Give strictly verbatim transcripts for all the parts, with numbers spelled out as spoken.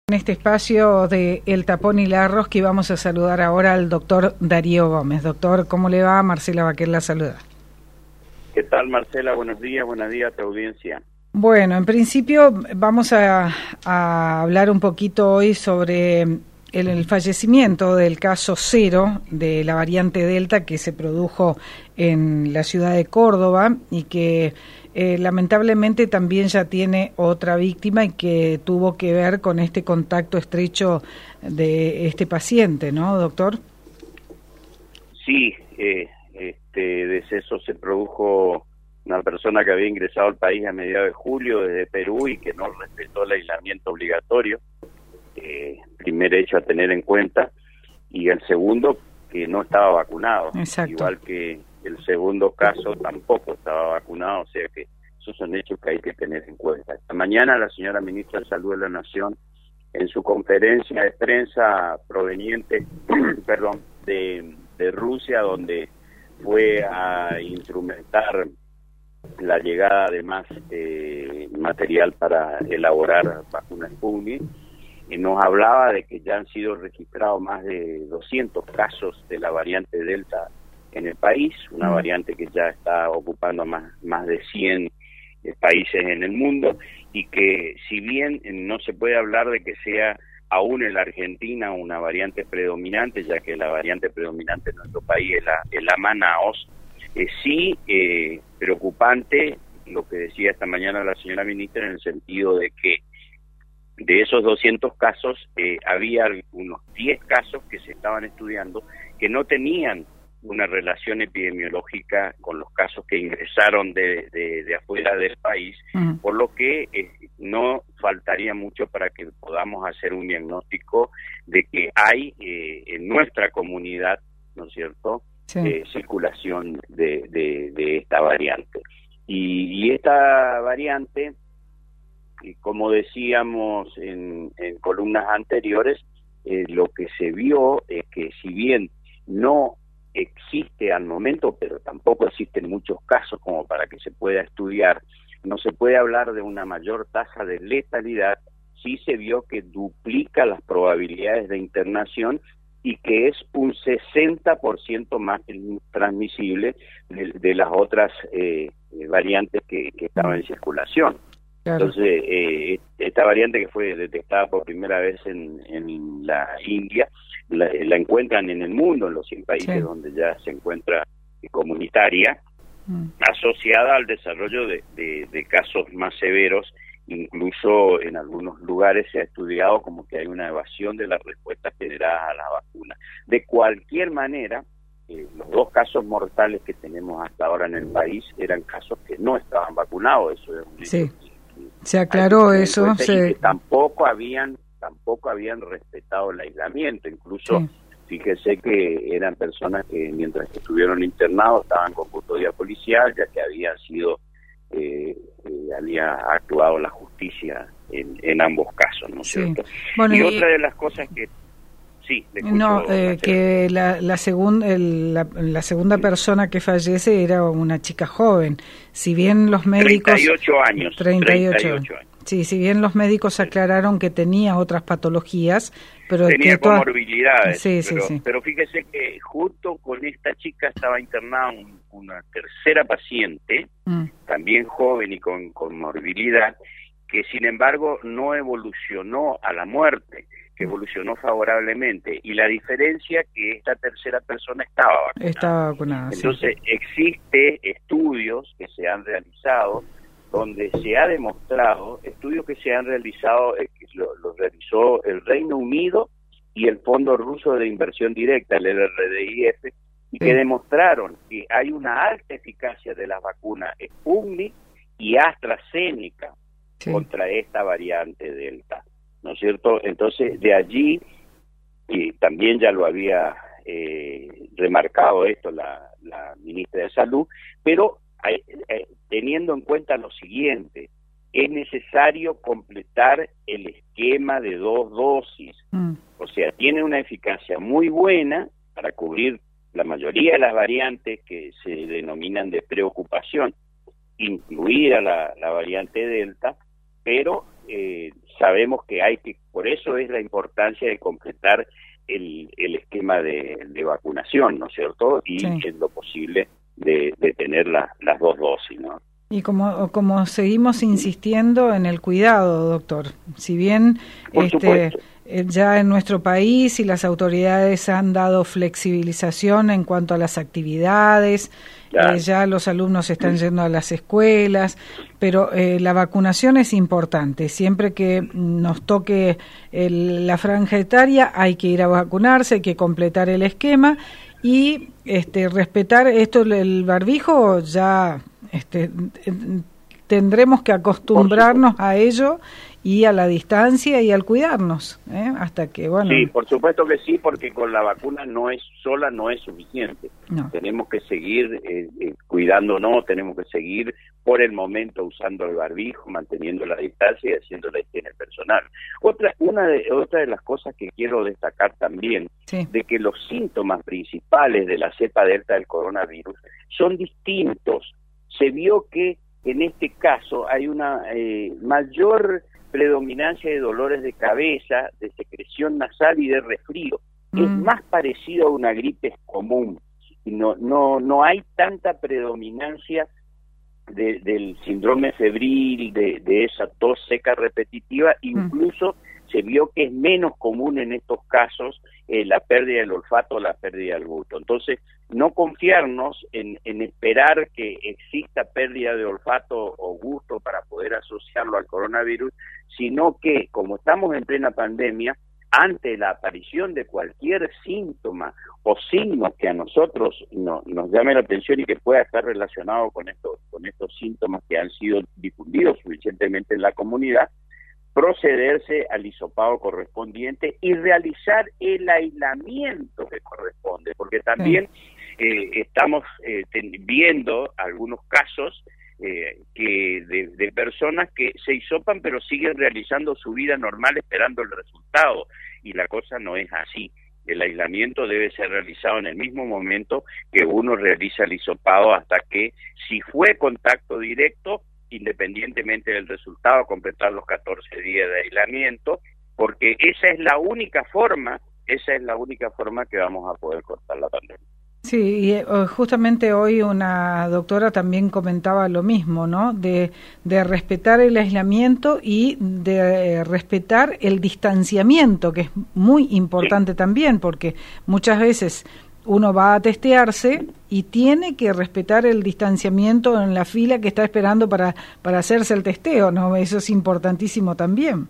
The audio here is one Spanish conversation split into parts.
En este espacio de El Tapón y la Rosca vamos a saludar ahora al doctor Darío Gómez. Doctor, ¿cómo le va? Marcela Baquer la saluda. ¿Qué tal, Marcela? Buenos días, buenos días a tu audiencia. Bueno, en principio vamos a, a hablar un poquito hoy sobre el, el fallecimiento del caso cero de la variante Delta que se produjo en la ciudad de Córdoba y que eh, lamentablemente también ya tiene otra víctima y que tuvo que ver con este contacto estrecho de este paciente, ¿no, doctor? Sí, eh, este deceso se produjo una persona que había ingresado al país a mediados de julio desde Perú y que no respetó el aislamiento obligatorio, eh, primer hecho a tener en cuenta, y el segundo que no estaba vacunado. Exacto. Igual que el segundo caso tampoco estaba vacunado, o sea que esos son hechos que hay que tener en cuenta. Esta mañana la señora ministra de Salud de la Nación, en su conferencia de prensa proveniente perdón, de, de Rusia, donde fue a instrumentar la llegada de más eh, material para elaborar vacunas Sputnik, y nos hablaba de que ya han sido registrados más de doscientos casos de la variante Delta en el país, una variante que ya está ocupando más, más de cien eh, países en el mundo, y que si bien no se puede hablar de que sea aún en la Argentina una variante predominante, ya que la variante predominante en nuestro país es la, es la Manaos, eh, sí eh, preocupante lo que decía esta mañana la señora ministra, en el sentido de que de esos doscientos casos eh, había unos diez casos que se estaban estudiando que no tenían una relación epidemiológica con los casos que ingresaron de, de, de afuera del país, uh-huh. Por lo que eh, no faltaría mucho para que podamos hacer un diagnóstico de que hay eh, en nuestra comunidad, ¿no es cierto?, sí. eh, circulación de, de, de esta variante. Y, y esta variante, y como decíamos en, en columnas anteriores, eh, lo que se vio es que si bien no existe al momento, pero tampoco existen muchos casos como para que se pueda estudiar, no se puede hablar de una mayor tasa de letalidad, sí se vio que duplica las probabilidades de internación y que es un sesenta por ciento más transmisible de, de las otras eh, variantes que, que estaban en circulación. Claro. Entonces, eh, esta variante que fue detectada por primera vez en, en la India, la, la encuentran en el mundo, en los cien países sí. donde ya se encuentra comunitaria, mm. asociada al desarrollo de, de, de casos más severos. Incluso en algunos lugares se ha estudiado como que hay una evasión de las respuestas generadas a la vacuna. De cualquier manera, eh, los dos casos mortales que tenemos hasta ahora en el país eran casos que no estaban vacunados. Eso es un sí. Se aclaró eso. Se... Y que tampoco habían, tampoco habían respetado el aislamiento. Incluso, sí. fíjese que eran personas que mientras que estuvieron internados estaban con custodia policial, ya que habían sido, eh, eh, había actuado la justicia en, en ambos casos, ¿no es sí. cierto? Bueno, y, y otra de las cosas que sí, escucho, no, eh, que la, la, segun, el, la, la segunda persona que fallece era una chica joven. Si bien los médicos... treinta y ocho años. treinta y ocho años. Sí, si bien los médicos aclararon que tenía otras patologías, pero... Tenía que toda... comorbilidades, sí, pero, sí, sí. pero fíjese que justo con esta chica estaba internada un, una tercera paciente, mm. también joven y con comorbilidad, que sin embargo no evolucionó a la muerte, que evolucionó favorablemente, y la diferencia que esta tercera persona estaba vacunada. Estaba vacunada, Entonces, sí. existe estudios que se han realizado donde se ha demostrado, estudios que se han realizado, eh, que lo, lo realizó el Reino Unido y el Fondo Ruso de Inversión Directa, el R D I F, y sí. que demostraron que hay una alta eficacia de las vacunas Sputnik y AstraZeneca sí. contra esta variante Delta, ¿no es cierto? Entonces, de allí, y también ya lo había eh, remarcado esto la, la ministra de Salud, pero eh, eh, teniendo en cuenta lo siguiente, es necesario completar el esquema de dos dosis, mm. o sea, tiene una eficacia muy buena para cubrir la mayoría de las variantes que se denominan de preocupación, incluida la, la variante Delta, pero eh, sabemos que hay que, por eso es la importancia de completar el, el esquema de, de vacunación, ¿no es cierto? Y sí, en lo posible de, de tener la, las dos dosis, ¿no? Y como, como seguimos insistiendo en el cuidado, doctor, si bien este, ya en nuestro país y las autoridades han dado flexibilización en cuanto a las actividades, claro. eh, ya los alumnos están yendo a las escuelas, pero eh, la vacunación es importante. Siempre que nos toque el, la franja etaria hay que ir a vacunarse, hay que completar el esquema y este, respetar esto, el barbijo ya... Este, tendremos que acostumbrarnos a ello y a la distancia y al cuidarnos, ¿eh? Hasta que, bueno... Sí, por supuesto que sí, porque con la vacuna no es sola, no es suficiente. No. Tenemos que seguir eh, eh, cuidándonos, tenemos que seguir por el momento usando el barbijo, manteniendo la distancia y haciendo la higiene personal. Otra, una de, otra de las cosas que quiero destacar también, sí, de que los síntomas principales de la cepa delta del coronavirus son distintos. Se vio que en este caso hay una eh, mayor predominancia de dolores de cabeza, de secreción nasal y de resfrío. Mm. Es más parecido a una gripe común. No, no, no hay tanta predominancia de, del síndrome febril, de, de esa tos seca repetitiva. Incluso mm. se vio que es menos común en estos casos eh, la pérdida del olfato o la pérdida del gusto. Entonces, no confiarnos en, en esperar que exista pérdida de olfato o gusto para poder asociarlo al coronavirus, sino que, como estamos en plena pandemia, ante la aparición de cualquier síntoma o signo que a nosotros no, nos llame la atención y que pueda estar relacionado con estos, con estos síntomas que han sido difundidos suficientemente en la comunidad, procederse al hisopado correspondiente y realizar el aislamiento que corresponde, porque también eh, estamos eh, ten, viendo algunos casos eh, que de, de personas que se hisopan pero siguen realizando su vida normal esperando el resultado, y la cosa no es así. El aislamiento debe ser realizado en el mismo momento que uno realiza el hisopado, hasta que, si fue contacto directo, independientemente del resultado, completar los catorce días de aislamiento, porque esa es la única forma, esa es la única forma que vamos a poder cortar la pandemia. Sí, y justamente hoy una doctora también comentaba lo mismo, ¿no? De, de respetar el aislamiento y de respetar el distanciamiento, que es muy importante, sí, también, porque muchas veces uno va a testearse y tiene que respetar el distanciamiento en la fila que está esperando para, para hacerse el testeo, ¿no? Eso es importantísimo también,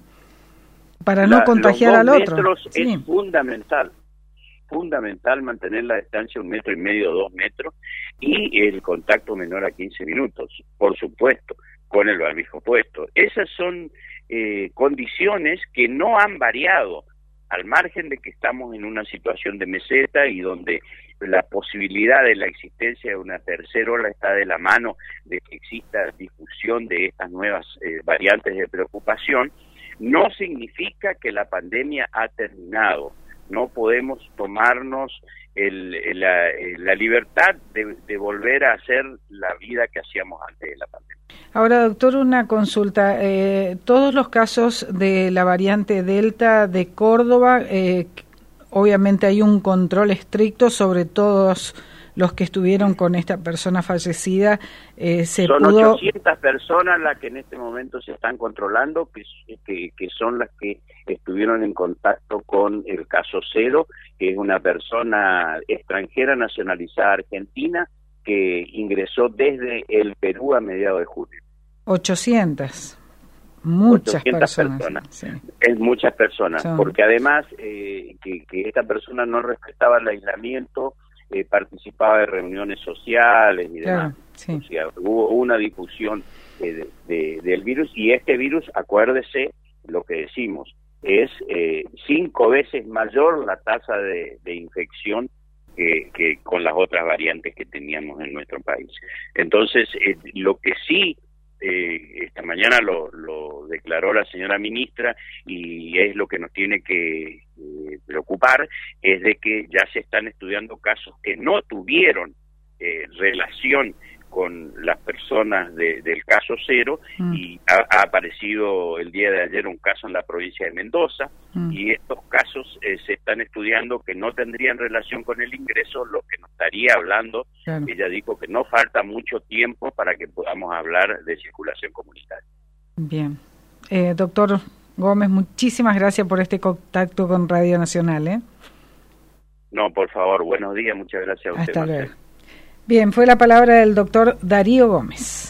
para la, no contagiar al otro. Los dos metros es fundamental, fundamental mantener la distancia un metro y medio, dos metros, y el contacto menor a quince minutos, por supuesto, con el barbijo puesto. Esas son eh, condiciones que no han variado, al margen de que estamos en una situación de meseta y donde la posibilidad de la existencia de una tercera ola está de la mano de que exista difusión de estas nuevas eh, variantes de preocupación, no significa que la pandemia ha terminado. No podemos tomarnos el, la, la libertad de, de volver a hacer la vida que hacíamos antes de la pandemia. Ahora, doctor, una consulta. Eh, todos los casos de la variante Delta de Córdoba, eh, obviamente hay un control estricto sobre todos los que estuvieron con esta persona fallecida. Eh, se son pudo... ochocientas personas las que en este momento se están controlando, que, que, que son las que estuvieron en contacto con el caso cero, que es una persona extranjera nacionalizada argentina que ingresó desde el Perú a mediados de julio. ochocientas. Muchas ochocientas personas. personas. Sí. Es muchas personas, Son... porque además eh, que, que esta persona no respetaba el aislamiento, eh, participaba de reuniones sociales y demás. Claro, sí. O sea, hubo una difusión eh, de, de, del virus, y este virus, acuérdese lo que decimos, es eh, cinco veces mayor la tasa de, de infección que, que con las otras variantes que teníamos en nuestro país. Entonces, eh, lo que sí, eh, esta mañana lo, lo declaró la señora ministra, y es lo que nos tiene que eh, preocupar, es de que ya se están estudiando casos que no tuvieron eh, relación con las personas de, del caso cero, mm. y ha, ha aparecido el día de ayer un caso en la provincia de Mendoza, mm. y estos casos eh, se están estudiando que no tendrían relación con el ingreso, lo que nos estaría hablando, claro. Ella dijo que no falta mucho tiempo para que podamos hablar de circulación comunitaria. Bien. Eh, doctor Gómez, muchísimas gracias por este contacto con Radio Nacional. ¿eh? No, por favor, buenos días, muchas gracias a usted. Hasta luego. Bien, fue la palabra del doctor Darío Gómez.